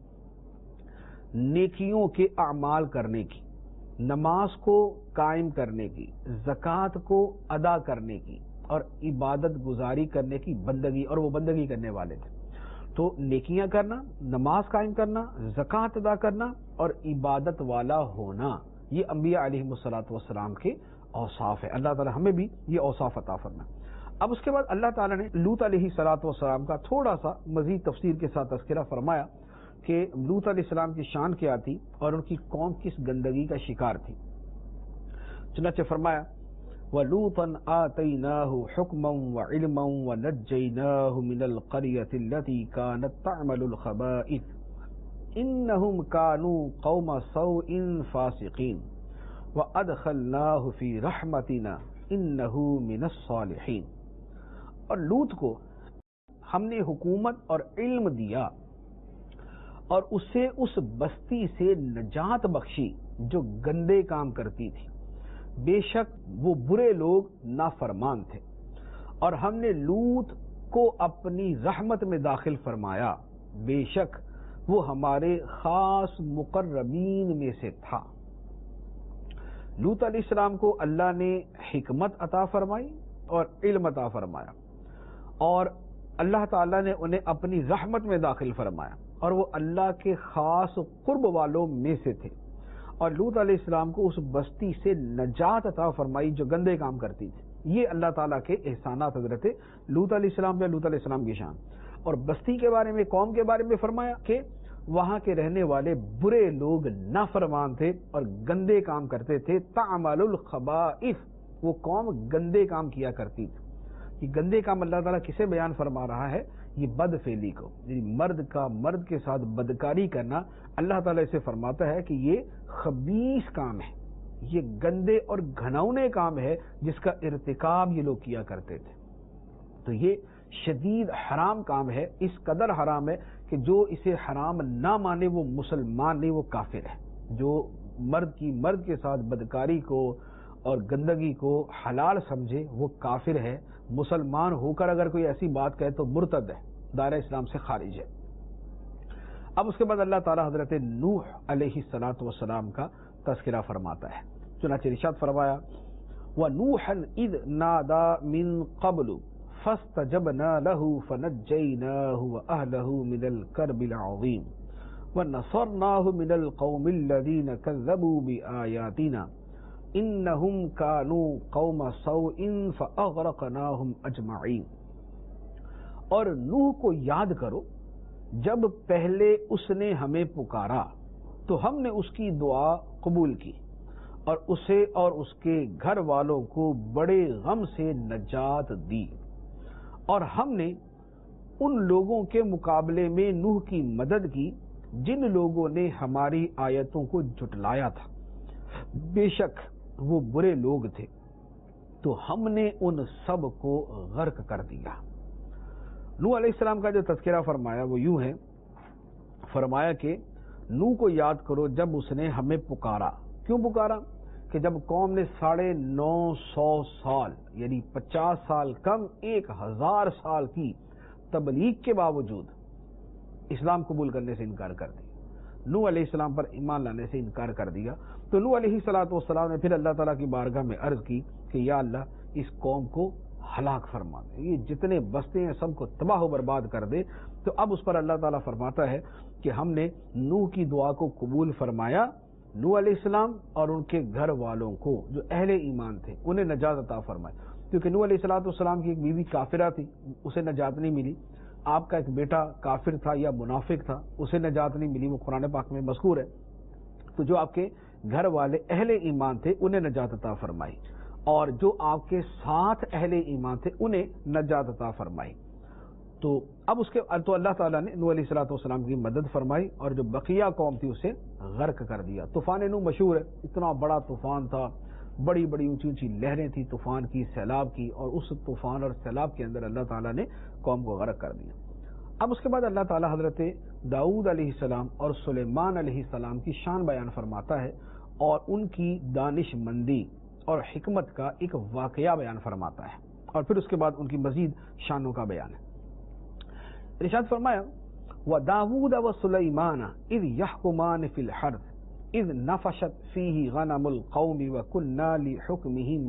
نیکیوں کے اعمال کرنے کی، نماز کو قائم کرنے کی، زکوٰۃ کو ادا کرنے کی، اور عبادت گزاری کرنے کی بندگی، اور وہ بندگی کرنے والے تھے۔ تو نیکیاں کرنا، نماز قائم کرنا، زکوٰۃ ادا کرنا اور عبادت والا ہونا، یہ انبیاء علیہم الصلوۃ والسلام کے اوصاف ہے۔ اللہ تعالی ہمیں بھی یہ اوصاف عطا فرمائے۔ اب اس کے بعد اللہ تعالی نے لوط علیہ الصلوۃ والسلام کا تھوڑا سا مزید تفصیل کے ساتھ تذکرہ فرمایا کہ لوط علیہ السلام کی شان کیا تھی اور ان کی قوم کس گندگی کا شکار تھی۔ چنانچہ فرمایا وَلُوطًا آتَيْنَاهُ حُكْمًا وَعِلْمًا وَنَجَّيْنَاهُ مِنَ الْقَرْيَةِ الَّتِي كَانَتْ تَعْمَلُ الْخَبَائِثَ إِنَّهُمْ كَانُوا قَوْمَ سَوْءٍ فَاسِقِينَ وَأَدْخَلْنَاهُ فِي رَحْمَتِنَا إِنَّهُ مِنَ الصَّالِحِينَ، اور لوط کو ہم نے حکومت اور علم دیا اور اسے اس بستی سے نجات بخشی جو گندے کام کرتی تھی، بے شک وہ برے لوگ نافرمان تھے اور ہم نے لوط کو اپنی رحمت میں داخل فرمایا، بے شک وہ ہمارے خاص مقربین میں سے تھا۔ لوط علیہ السلام کو اللہ نے حکمت عطا فرمائی اور علم عطا فرمایا، اور اللہ تعالیٰ نے انہیں اپنی رحمت میں داخل فرمایا، اور وہ اللہ کے خاص قرب والوں میں سے تھے، اور لوط علیہ السلام کو اس بستی سے نجات عطا فرمائی جو گندے کام کرتی تھی۔ یہ اللہ تعالیٰ کے احسانات حضرت لوط علیہ السلام یا لوط علیہ السلام کی شان۔ اور بستی کے بارے میں، قوم کے بارے میں فرمایا کہ وہاں کے رہنے والے برے لوگ نافرمان تھے اور گندے کام کرتے تھے۔ تعمل الخبائث، وہ قوم گندے کام کیا کرتی تھی۔ یہ گندے کام اللہ تعالیٰ کسے بیان فرما رہا ہے؟ یہ بد فعلی کو، یعنی مرد کا مرد کے ساتھ بدکاری کرنا۔ اللہ تعالیٰ اسے فرماتا ہے کہ یہ خبیث کام ہے، یہ گندے اور گھنونے کام ہے جس کا ارتکاب یہ لوگ کیا کرتے تھے۔ تو یہ شدید حرام کام ہے، اس قدر حرام ہے کہ جو اسے حرام نہ مانے وہ مسلمان نہیں، وہ کافر ہے۔ جو مرد کی مرد کے ساتھ بدکاری کو اور گندگی کو حلال سمجھے وہ کافر ہے۔ مسلمان ہو کر اگر کوئی ایسی بات کہے تو مرتد ہے، دائرہ اسلام سے خارج ہے۔ اب اس کے بعد اللہ تعالیٰ حضرت نوح علیہ الصلوۃ والسلام کا تذکرہ فرماتا ہے۔ چنانچہ ارشاد فرمایا وَنُوحًا إِذْ نَادَى مِن قَبْلُ فَاسْتَجَبْنَا لَهُ فَنَجَّيْنَاهُ وَأَهْلَهُ مِنَ الْكَرْبِ الْعَظِيمِ وَنَصَرْنَاهُ مِنَ الْقَوْمِ الَّذِينَ كَذَّبُوا بِآيَاتِنَا إِنَّهُمْ كَانُوا قَوْمَ سَوْءٍ فَأَغْرَقْنَاهُمْ أَجْمَعِينَ۔ اور نوح کو یاد کرو جب پہلے اس نے ہمیں پکارا تو ہم نے اس کی دعا قبول کی اور اسے اور اس کے گھر والوں کو بڑے غم سے نجات دی، اور ہم نے ان لوگوں کے مقابلے میں نوح کی مدد کی جن لوگوں نے ہماری آیتوں کو جھٹلایا تھا، بے شک وہ برے لوگ تھے، تو ہم نے ان سب کو غرق کر دیا۔ نوح علیہ السلام کا جو تذکرہ فرمایا وہ یوں ہے، فرمایا کہ نوح کو یاد کرو جب اس نے ہمیں پکارا۔ کیوں پکارا؟ کہ جب قوم نے ساڑھے نو سو سال یعنی پچاس سال کم ایک ہزار سال کی تبلیغ کے باوجود اسلام قبول کرنے سے انکار کر دیا، نوح علیہ السلام پر ایمان لانے سے انکار کر دیا، تو نوح علیہ الصلوۃ والسلام نے پھر اللہ تعالیٰ کی بارگاہ میں عرض کی کہ یا اللہ اس قوم کو ہلاک فرما دے، یہ جتنے بستے ہیں سب کو تباہ و برباد کر دے۔ تو اب اس پر اللہ تعالیٰ فرماتا ہے کہ ہم نے نوح کی دعا کو قبول فرمایا، نوح علیہ السلام اور ان کے گھر والوں کو جو اہل ایمان تھے انہیں نجات عطا فرمائی، کیونکہ نوح علیہ الصلوۃ والسلام کی ایک بیوی کافرہ تھی، اسے نجات نہیں ملی، آپ کا ایک بیٹا کافر تھا یا منافق تھا، اسے نجات نہیں ملی، وہ قرآن پاک میں مذکور ہے۔ تو جو آپ کے گھر والے اہل ایمان تھے انہیں نجات عطا فرمائی، اور جو آپ کے ساتھ اہل ایمان تھے انہیں نجات عطا فرمائی۔ تو اب اس کے تو اللہ تعالیٰ نے نوح علیہ الصلوۃ والسلام کی مدد فرمائی اور جو بقیہ قوم تھی اسے غرق کر دیا۔ طوفان نوح مشہور ہے، اتنا بڑا طوفان تھا، بڑی بڑی اونچی اونچی لہریں تھیں طوفان کی، سیلاب کی، اور اس طوفان اور سیلاب کے اندر اللہ تعالیٰ نے قوم کو غرق کر دیا۔ اب اس کے بعد اللہ تعالیٰ حضرت داؤد علیہ السلام اور سلیمان علیہ السلام کی شان بیان فرماتا ہے اور ان کی دانش مندی اور حکمت کا ایک واقعہ بیان فرماتا ہے، اور پھر اس کے بعد ان کی مزید شانوں کا بیان ہے۔ ارشاد فرمایا وَدَاوُودَ وَسُلَيْمَانَ إِذْ يَحْكُمَانِ فِي الْحَرْثِ إِذْ نَفَشَتْ فِيهِ غَنَمُ الْقَوْمِ وَكُنَّا لِحُكْمِهِمْ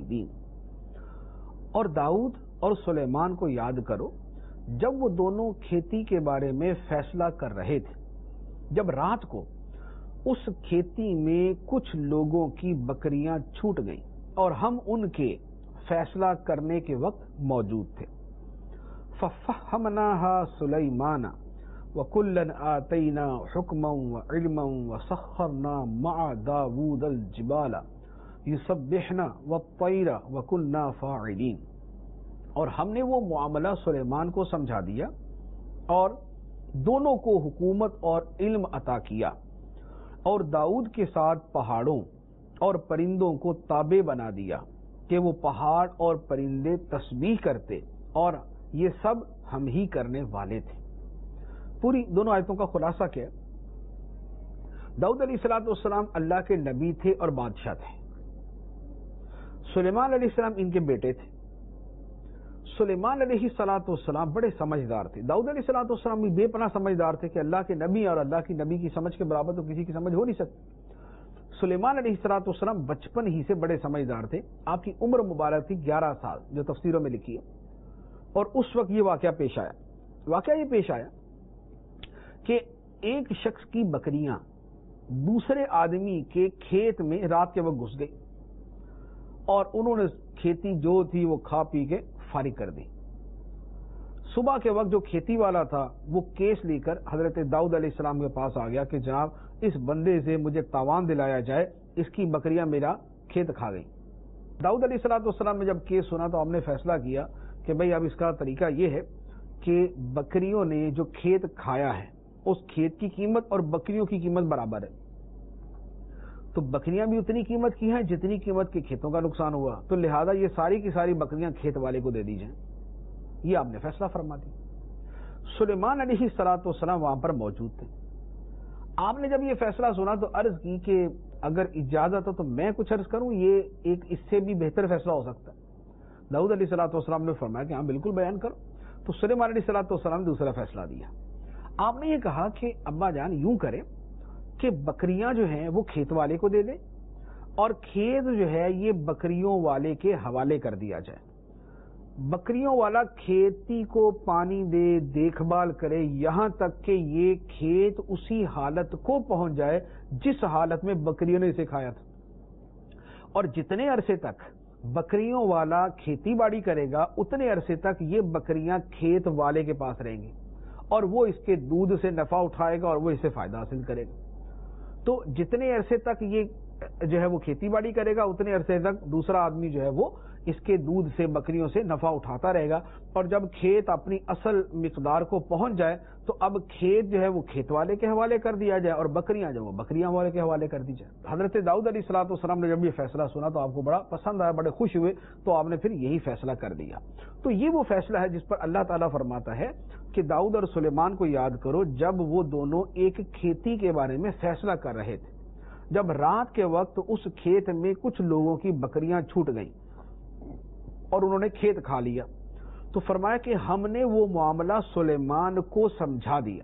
شَاهِدِينَ۔ اور داؤد اور سلیمان کو یاد کرو جب وہ دونوں کھیتی کے بارے میں فیصلہ کر رہے تھے، جب رات کو اس کھیتی میں کچھ لوگوں کی بکریاں چھوٹ گئیں اور ہم ان کے فیصلہ کرنے کے وقت موجود تھے۔ فَفَهَّمْنَاهَا سُلَيْمَانَ وَكُلًّا آتَيْنَا حُكْمًا وَعِلْمًا وَسَخَّرْنَا مَعَ دَاوُودَ الْجِبَالَ يُسَبِّحْنَ وَالطَّيْرَ وَكُنَّا فَاعِلِينَ۔ اور ہم نے وہ معاملہ سلیمان کو سمجھا دیا اور دونوں کو حکومت اور علم عطا کیا، اور داؤد کے ساتھ پہاڑوں اور پرندوں کو تابع بنا دیا کہ وہ پہاڑ اور پرندے تسبیح کرتے، اور یہ سب ہم ہی کرنے والے تھے۔ پوری دونوں آیتوں کا خلاصہ کیا؟ داؤد علیہ الصلوۃ والسلام اللہ کے نبی تھے اور بادشاہ تھے، سلیمان علیہ السلام ان کے بیٹے تھے. سلیمان علیہ الصلوۃ والسلام بڑے سمجھدار تھے. داؤد علیہ الصلوۃ والسلام بھی بے پناہ سمجھدار تھے کہ اللہ کے نبی اور اللہ کی نبی کی سمجھ کے برابر تو کسی کی سمجھ ہو نہیں سکتی. سلیمان علیہ الصلوۃ والسلام بچپن ہی سے بڑے سمجھدار تھے. آپ کی عمر مبارک تھی گیارہ سال جو تفسیروں میں لکھی ہے. اور اس وقت یہ واقعہ پیش آیا. واقعہ یہ پیش آیا کہ ایک شخص کی بکریاں دوسرے آدمی کے کھیت میں رات کے وقت گھس گئی اور انہوں نے کھیتی جو تھی وہ کھا پی کے فارغ کر دی. صبح کے وقت جو کھیتی والا تھا وہ کیس لے کر حضرت داؤد علیہ السلام کے پاس آ گیا کہ جناب اس بندے سے مجھے تاوان دلایا جائے, اس کی بکریاں میرا کھیت کھا گئی. داؤد علیہ الصلوۃ والسلام نے جب کیس سنا تو ہم نے فیصلہ کیا کہ بھئی اب اس کا طریقہ یہ ہے کہ بکریوں نے جو کھیت کھایا ہے اس کھیت کی قیمت اور بکریوں کی قیمت برابر ہے, تو بکریاں بھی اتنی قیمت کی ہیں جتنی قیمت کے کھیتوں کا نقصان ہوا, تو لہذا یہ ساری کی ساری بکریاں کھیت والے کو دے دی جائیں. یہ آپ نے فیصلہ فرما دیا. سلیمان علیہ الصلوۃ والسلام وہاں پر موجود تھے. آپ نے جب یہ فیصلہ سنا تو عرض کی کہ اگر اجازت ہو تو میں کچھ عرض کروں, یہ ایک اس سے بھی بہتر فیصلہ ہو سکتا ہے. داؤد علیہ الصلوۃ والسلام نے فرمایا کہ ہاں بالکل بیان کرو. تو سلیمان علیہ الصلوۃ والسلام نے دوسرا فیصلہ دیا. آپ نے یہ کہا کہ ابا جان یوں کرے کہ بکریاں جو ہیں وہ کھیت والے کو دے دیں اور کھیت جو ہے یہ بکریوں والے کے حوالے کر دیا جائے. بکریوں والا کھیتی کو پانی دے, دیکھ بھال کرے, یہاں تک کہ یہ کھیت اسی حالت کو پہنچ جائے جس حالت میں بکریوں نے اسے کھایا تھا. اور جتنے عرصے تک بکریوں والا کھیتی باڑی کرے گا اتنے عرصے تک یہ بکریاں کھیت والے کے پاس رہیں گی اور وہ اس کے دودھ سے نفع اٹھائے گا اور وہ اس سے فائدہ حاصل کرے گا. تو جتنے عرصے تک یہ جو ہے وہ کھیتی باڑی کرے گا اتنے عرصے تک دوسرا آدمی جو ہے وہ اس کے دودھ سے بکریوں سے نفع اٹھاتا رہے گا. اور جب کھیت اپنی اصل مقدار کو پہنچ جائے تو اب کھیت جو ہے وہ کھیت والے کے حوالے کر دیا جائے اور بکریاں جو وہ بکریاں والے کے حوالے کر دی جائے. حضرت داؤد علیہ الصلوۃ والسلام نے جب یہ فیصلہ سنا تو آپ کو بڑا پسند آیا, بڑے خوش ہوئے, تو آپ نے پھر یہی فیصلہ کر دیا. تو یہ وہ فیصلہ ہے جس پر اللہ تعالیٰ فرماتا ہے کہ داؤد اور سلیمان کو یاد کرو جب وہ دونوں ایک کھیتی کے بارے میں فیصلہ کر رہے تھے. جب رات کے وقت اس کھیت میں کچھ لوگوں کی بکریاں چھوٹ گئیں اور انہوں نے کھیت کھا لیا تو فرمایا کہ ہم نے وہ معاملہ سلیمان کو سمجھا دیا.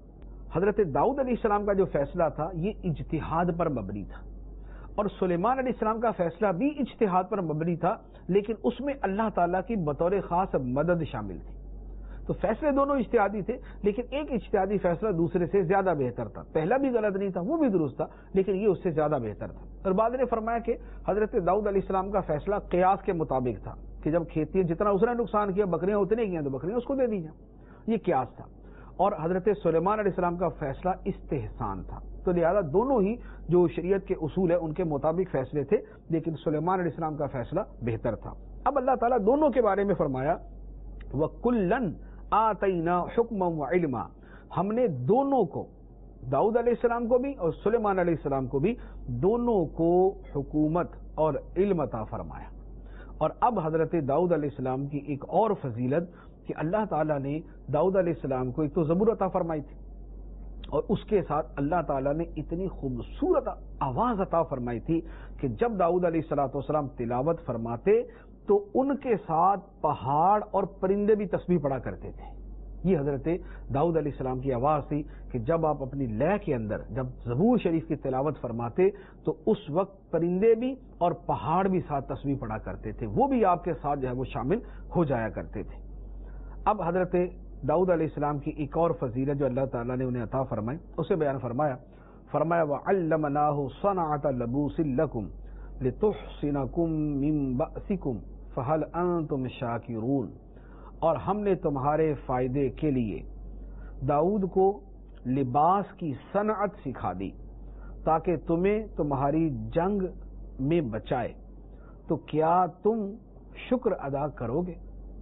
حضرت داؤد علیہ السلام کا جو فیصلہ تھا یہ اجتہاد پر مبنی تھا اور سلیمان علیہ السلام کا فیصلہ بھی اجتہاد پر مبنی تھا, لیکن اس میں اللہ تعالیٰ کی بطور خاص مدد شامل تھی. تو فیصلے دونوں اجتہادی تھے لیکن ایک اجتہادی فیصلہ دوسرے سے زیادہ بہتر تھا. پہلا بھی غلط نہیں تھا, وہ بھی درست تھا, لیکن یہ اس سے زیادہ بہتر تھا. اور بعد نے فرمایا کہ حضرت داؤد علیہ السلام کا فیصلہ قیاس کے مطابق تھا کہ جب کھیتی جتنا اس نے نقصان کیا بکریاں اتنے کی ہیں تو بکریاں اس کو دے دی جائیں, یہ قیاس تھا. اور حضرت سلیمان علیہ السلام کا فیصلہ استحسان تھا. تو لہذا دونوں ہی جو شریعت کے اصول ہے ان کے مطابق فیصلے تھے, لیکن سلیمان علیہ السلام کا فیصلہ بہتر تھا. اب اللہ تعالیٰ دونوں کے بارے میں فرمایا وَكُلًّا آتَيْنَا حُكْمًا وَعِلْمًا, ہم نے دونوں کو, داؤد علیہ السلام کو بھی اور سلیمان علیہ السلام کو بھی, دونوں کو حکومت اور علم عطا فرمایا. اور اب حضرت داؤد علیہ السلام کی ایک اور فضیلت کہ اللہ تعالیٰ نے داؤد علیہ السلام کو ایک تو زبور عطا فرمائی تھی اور اس کے ساتھ اللہ تعالیٰ نے اتنی خوبصورت آواز عطا فرمائی تھی کہ جب داؤد علیہ الصلوۃ والسلام تلاوت فرماتے تو ان کے ساتھ پہاڑ اور پرندے بھی تسبیح پڑھا کرتے تھے. یہ حضرت داؤد علیہ السلام کی آواز تھی کہ جب آپ اپنی لے کے اندر جب زبور شریف کی تلاوت فرماتے تو اس وقت پرندے بھی اور پہاڑ بھی ساتھ تسبیح پڑھا کرتے تھے, وہ بھی آپ کے ساتھ جو ہے وہ شامل ہو جایا کرتے تھے. اب حضرت داؤد علیہ السلام کی ایک اور فضیلت جو اللہ تعالیٰ نے انہیں عطا فرمائی اسے بیان فرمایا. فرمایا وَعَلَّمْنَاهُ صَنْعَةَ لَبُوسٍ لَكُمْ لِتُحْصِنَكُمْ مِنْ بَأْسِكُمْ فَهَلْ أَنْتُمْ شَاكِرُونَ, اور ہم نے تمہارے فائدے کے لیے داؤد کو لباس کی صنعت سکھا دی تاکہ تمہیں تمہاری جنگ میں بچائے, تو کیا تم شکر ادا کرو گے.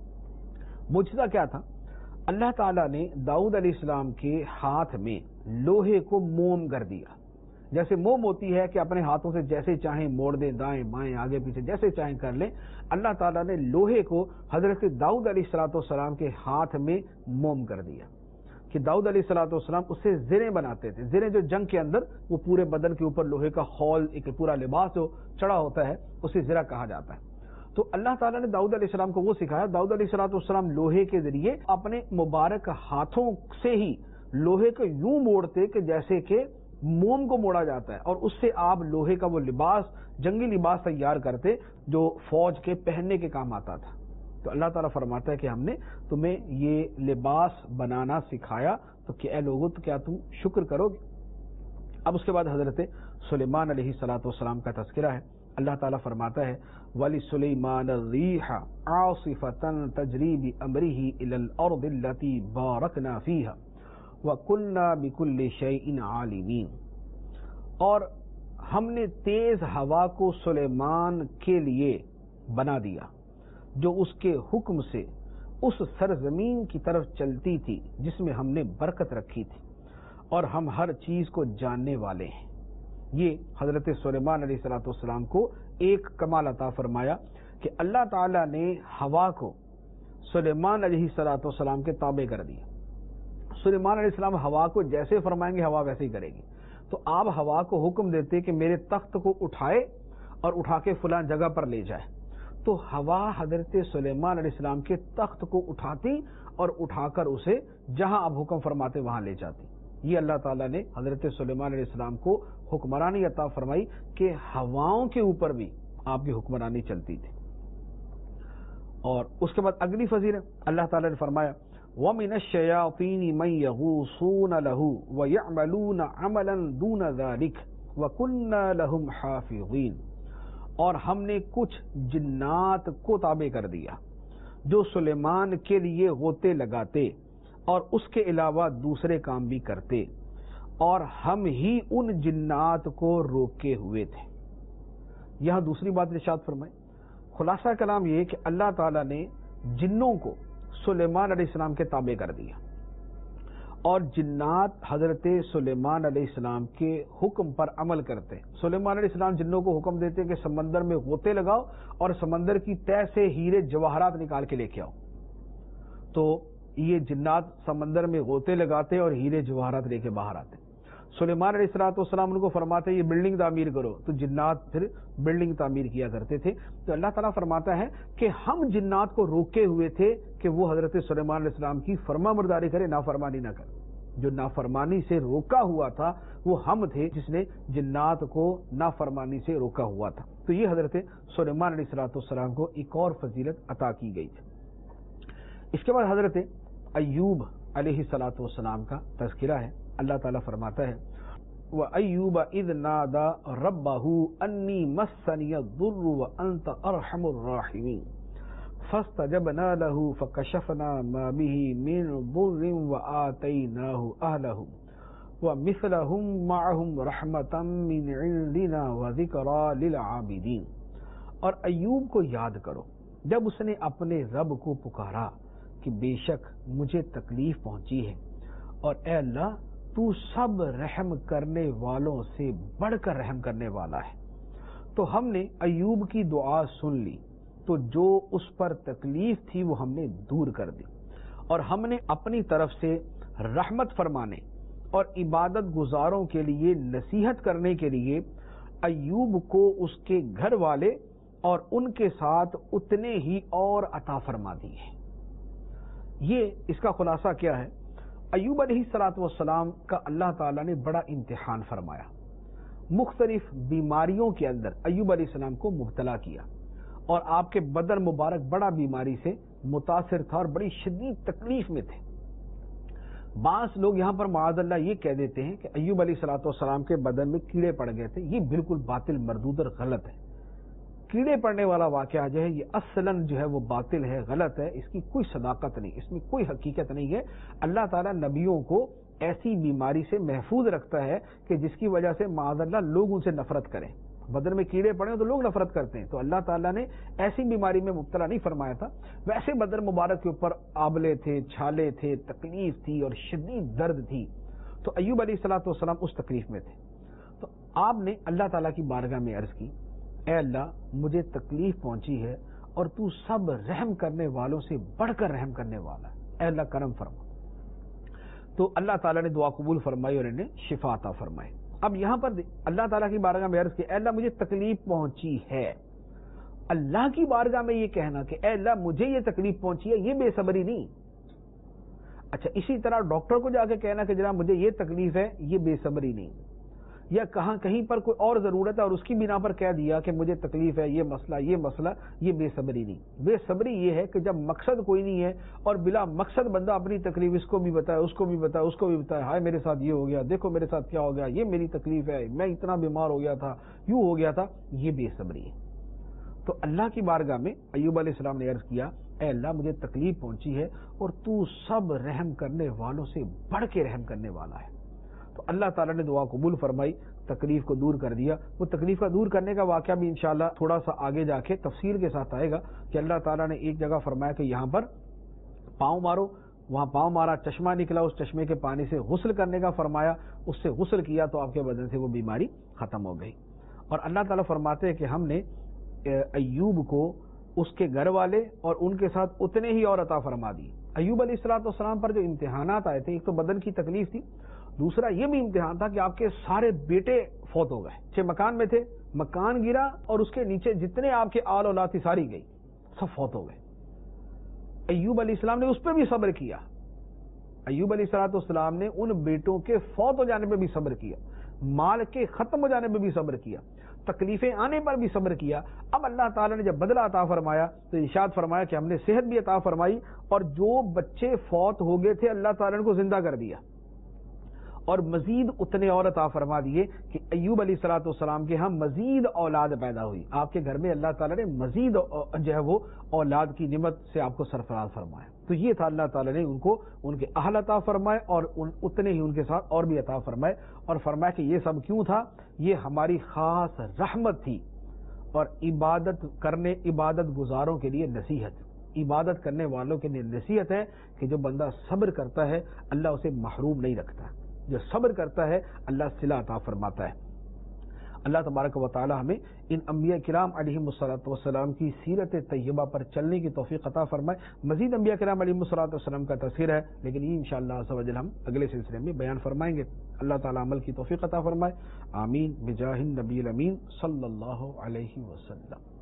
معجزہ کیا تھا؟ اللہ تعالیٰ نے داؤد علیہ السلام کے ہاتھ میں لوہے کو موم کر دیا. جیسے موم ہوتی ہے کہ اپنے ہاتھوں سے جیسے چاہیں موڑ دیں, دائیں بائیں آگے پیچھے جیسے چاہیں کر لیں, اللہ تعالیٰ نے لوہے کو حضرت داؤد علیہ الصلوۃ والسلام کے ہاتھ میں موم کر دیا کہ داؤد علیہ الصلوۃ والسلام اس سے زریں بناتے تھے. زریں جو جنگ کے اندر وہ پورے بدن کے اوپر لوہے کا خول ایک پورا لباس جو چڑھا ہوتا ہے اسے زرہ کہا جاتا ہے. تو اللہ تعالیٰ نے داؤد علیہ السلام کو وہ سکھایا. داؤد علیہ السلام لوہے کے ذریعے اپنے مبارک ہاتھوں سے ہی لوہے کو یوں موڑتے کہ جیسے کہ موم کو موڑا جاتا ہے، اور اس سے آپ لوہے کا وہ لباس، جنگی لباس تیار کرتے جو فوج کے پہننے کے کام آتا تھا. تو اللہ تعالیٰ فرماتا ہے کہ ہم نے تمہیں یہ لباس بنانا سکھایا، تو کہ اے لوگوں تو کیا تم شکر کرو گے؟ اب اس کے بعد حضرت سلیمان علیہ الصلوۃ والسلام کا تذکرہ ہے. اللہ تعالیٰ فرماتا ہے وَلِسُلَيْمَانَ الرِّيحَ عَاصِفَةً تَجْرِي بِأَمْرِهِ إِلَى الْأَرْضِ الَّتِي بَارَكْنَا فِيهَا وَكُنَّا بِكُلِّ شَيْءٍ عَالِمِينَ. اور ہم نے تیز ہوا کو سلیمان کے لیے بنا دیا جو اس کے حکم سے اس سرزمین کی طرف چلتی تھی جس میں ہم نے برکت رکھی تھی، اور ہم ہر چیز کو جاننے والے ہیں. یہ حضرت سلیمان علیہ الصلوۃ والسلام کو ایک کمال عطا فرمایا کہ اللہ تعالیٰ نے ہوا کو سلیمان علیہ الصلوۃ والسلام کے تابع کر دیا. سلیمان علیہ السلام ہوا کو جیسے فرمائیں گے ہوا ویسے ہی کرے گی. تو آپ ہوا کو حکم دیتے کہ میرے تخت کو اٹھائے اور اٹھا کے فلاں جگہ پر لے جائے، تو ہوا حضرت سلیمان علیہ السلام کے تخت کو اٹھاتی اور اٹھا کر اسے جہاں آپ حکم فرماتے وہاں لے جاتی. یہ اللہ تعالیٰ نے حضرت سلیمان علیہ السلام کو حکمرانی عطا فرمائی کہ ہواؤں کے اوپر بھی آپ کی حکمرانی چلتی تھی. اور اس کے بعد اگلی فضیلت اللہ تعالیٰ نے فرمایا وَمِنَ الشَّيَاطِينِ مَن يَغُوصُونَ لَهُ وَيَعْمَلُونَ عَمَلًا دُونَ ذَلِكَ وَكُنَّا لَهُمْ حَافِظِينَ. اور ہم نے کچھ جنات کو تابع کر دیا جو سلیمان کے لیے غوطے لگاتے اور اس کے علاوہ دوسرے کام بھی کرتے، اور ہم ہی ان جنات کو روکے ہوئے تھے. یہاں دوسری بات ارشاد فرمائی. خلاصہ کلام یہ کہ اللہ تعالیٰ نے جنوں کو سلیمان علیہ السلام کے تابع کر دیا، اور جنات حضرت سلیمان علیہ السلام کے حکم پر عمل کرتے. سلیمان علیہ السلام جنوں کو حکم دیتے کہ سمندر میں غوطے لگاؤ اور سمندر کی تہ سے ہیرے جواہرات نکال کے لے کے آؤ. تو یہ جنات سمندر میں غوطے لگاتے اور ہیرے جواہرات لے کے باہر آتے. سلیمان علیہ الصلوۃ والسلام ان کو فرماتے یہ بلڈنگ تعمیر کرو، تو جنات پھر بلڈنگ تعمیر کیا کرتے تھے. تو اللہ تعالیٰ فرماتا ہے کہ ہم جنات کو روکے ہوئے تھے کہ وہ حضرت سلیمان علیہ السلام کی فرما برداری کرے، نافرمانی نہ کرے. جو نافرمانی سے روکا ہوا تھا وہ ہم تھے جس نے جنات کو نافرمانی سے روکا ہوا تھا. تو یہ حضرت سلیمان علیہ الصلوۃ والسلام کو ایک اور فضیلت عطا کی گئی تھی. اس کے بعد حضرت ایوب علیہ الصلوۃ والسلام کا تذکرہ ہے. اللہ تعالیٰ فرماتا ہے وَأَيُّوبَ إِذْ نَادَى رَبَّهُ أَنِّي مَسَّنِيَ الضُّرُّ وَأَنْتَ أَرْحَمُ الرَّاحِمِينَ فَاسْتَجَبْنَا لَهُ فَكَشَفْنَا مَا بِهِ مِنْ ضُرٍّ وَآتَيْنَاهُ أَهْلَهُ وَمِثْلَهُمْ مَعَهُمْ رَحْمَةً مِنْ عِنْدِنَا وَذِكْرَى لِلْعَابِدِينَ. اور ایوب کو یاد کرو جب اس نے اپنے رب کو پکارا کہ بے شک مجھے تکلیف پہنچی ہے، اور اے اللہ تو سب رحم کرنے والوں سے بڑھ کر رحم کرنے والا ہے. تو ہم نے ایوب کی دعا سن لی، تو جو اس پر تکلیف تھی وہ ہم نے دور کر دی، اور ہم نے اپنی طرف سے رحمت فرمانے اور عبادت گزاروں کے لیے نصیحت کرنے کے لیے ایوب کو اس کے گھر والے اور ان کے ساتھ اتنے ہی اور عطا فرما دیے. یہ اس کا خلاصہ کیا ہے؟ ایوب علیہ الصلوۃ والسلام کا اللہ تعالیٰ نے بڑا امتحان فرمایا. مختلف بیماریوں کے اندر ایوب علیہ السلام کو مبتلا کیا، اور آپ کے بدن مبارک بڑا بیماری سے متاثر تھا اور بڑی شدید تکلیف میں تھے. بعض لوگ یہاں پر معاذ اللہ یہ کہہ دیتے ہیں کہ ایوب علیہ الصلوۃ والسلام کے بدن میں کیڑے پڑ گئے تھے. یہ بالکل باطل، مردود اور غلط ہے. کیڑے پڑنے والا واقعہ جو ہے یہ اصلاً جو ہے وہ باطل ہے، غلط ہے. اس کی کوئی صداقت نہیں، اس میں کوئی حقیقت نہیں ہے. اللہ تعالیٰ نبیوں کو ایسی بیماری سے محفوظ رکھتا ہے کہ جس کی وجہ سے معاذ اللہ لوگ ان سے نفرت کریں. بدن میں کیڑے پڑے تو لوگ نفرت کرتے ہیں، تو اللہ تعالیٰ نے ایسی بیماری میں مبتلا نہیں فرمایا تھا. ویسے بدن مبارک کے اوپر آبلے تھے، چھالے تھے، تکلیف تھی اور شدید درد تھی. تو ایوب علیہ الصلوۃ والسلام اس تکلیف میں تھے. تو آپ نے اللہ تعالیٰ کی بارگاہ میں عرض کی اے اللہ مجھے تکلیف پہنچی ہے اور تو سب رحم کرنے والوں سے بڑھ کر رحم کرنے والا ہے، اے اللہ کرم فرما. تو اللہ تعالیٰ نے دعا قبول فرمائی اور انہیں شفا عطا فرمائی. اب یہاں پر اللہ تعالیٰ کی بارگاہ میں عرض کی اے اللہ مجھے تکلیف پہنچی ہے اللہ کی بارگاہ میں یہ کہنا کہ اے اللہ مجھے یہ تکلیف پہنچی ہے، یہ بے صبری نہیں۔ اچھا اسی طرح ڈاکٹر کو جا کے کہنا کہ جناب مجھے یہ تکلیف ہے، یہ بے صبری نہیں۔ یا کہاں کہیں پر کوئی اور ضرورت ہے اور اس کی بنا پر کہہ دیا کہ مجھے تکلیف ہے، یہ مسئلہ یہ مسئلہ، یہ بے صبری نہیں۔ بے صبری یہ ہے کہ جب مقصد کوئی نہیں ہے اور بلا مقصد بندہ اپنی تکلیف اس کو بھی بتائے، اس کو بھی بتائے، اس کو بھی بتائے، ہائے میرے ساتھ یہ ہو گیا، دیکھو میرے ساتھ کیا ہو گیا، یہ میری تکلیف ہے، میں اتنا بیمار ہو گیا تھا، یوں ہو گیا تھا، یہ بے صبری ہے۔ تو اللہ کی بارگاہ میں ایوب علیہ السلام نے عرض کیا اے اللہ مجھے تکلیف پہنچی ہے اور تو سب رحم کرنے والوں سے بڑھ کے رحم کرنے والا ہے۔ تو اللہ تعالیٰ نے دعا قبول فرمائی، تکلیف کو دور کر دیا۔ وہ تکلیف کا دور کرنے کا واقعہ بھی انشاءاللہ تھوڑا سا آگے جا کے تفصیل کے ساتھ آئے گا کہ اللہ تعالیٰ نے ایک جگہ فرمایا کہ یہاں پر پاؤں مارو، وہاں پاؤں مارا، چشمہ نکلا، اس چشمے کے پانی سے غسل کرنے کا فرمایا، اس سے غسل کیا تو آپ کے بدن سے وہ بیماری ختم ہو گئی۔ اور اللہ تعالیٰ فرماتے ہیں کہ ہم نے ایوب کو اس کے گھر والے اور ان کے ساتھ اتنے ہی اور عطا فرما دی۔ ایوب علیہ الصلوۃ والسلام پر جو امتحانات آئے تھے، ایک تو بدن کی تکلیف تھی، دوسرا یہ بھی امتحان تھا کہ آپ کے سارے بیٹے فوت ہو گئے۔ چھ مکان میں تھے، مکان گرا اور اس کے نیچے جتنے آپ کے آل اولاد تھی ساری گئی، سب فوت ہو گئے۔ ایوب علیہ السلام نے اس پہ بھی صبر کیا۔ ایوب علیہ الصلوۃ والسلام نے ان بیٹوں کے فوت ہو جانے پہ بھی صبر کیا، مال کے ختم ہو جانے پہ بھی صبر کیا، تکلیفیں آنے پر بھی صبر کیا۔ اب اللہ تعالیٰ نے جب بدلہ عطا فرمایا تو ارشاد فرمایا کہ ہم نے صحت بھی عطا فرمائی، اور جو بچے فوت ہو گئے تھے اللہ تعالیٰ نے کو زندہ کر دیا، اور مزید اتنے اور عطا فرما دیے کہ ایوب علیہ الصلوۃ والسلام کے ہاں مزید اولاد پیدا ہوئی۔ آپ کے گھر میں اللہ تعالیٰ نے مزید جو ہے وہ اولاد کی نعمت سے آپ کو سرفراز فرمایا۔ تو یہ تھا اللہ تعالیٰ نے ان کو ان کے اہل عطا فرمائے اور ان اتنے ہی ان کے ساتھ اور بھی عطا فرمائے، اور فرمایا کہ یہ سب کیوں تھا؟ یہ ہماری خاص رحمت تھی اور عبادت کرنے عبادت گزاروں کے لیے نصیحت، عبادت کرنے والوں کے لیے نصیحت ہے کہ جو بندہ صبر کرتا ہے اللہ اسے محروم نہیں رکھتا، جو صبر کرتا ہے اللہ صلہ عطا فرماتا ہے۔ اللہ تبارک و تعالی ہمیں ان انبیاء کرام علیہم الصلوۃ والسلام کی سیرت طیبہ پر چلنے کی توفیق عطا فرمائے۔ مزید انبیاء کرام علیہم الصلوۃ والسلام کا تذکرہ ہے، لیکن یہ انشاءاللہ عز و جل ہم اگلے سلسلے میں بیان فرمائیں گے۔ اللہ تعالی عمل کی توفیق عطا فرمائے، آمین بجاہ النبی الامین صلی اللہ علیہ وسلم۔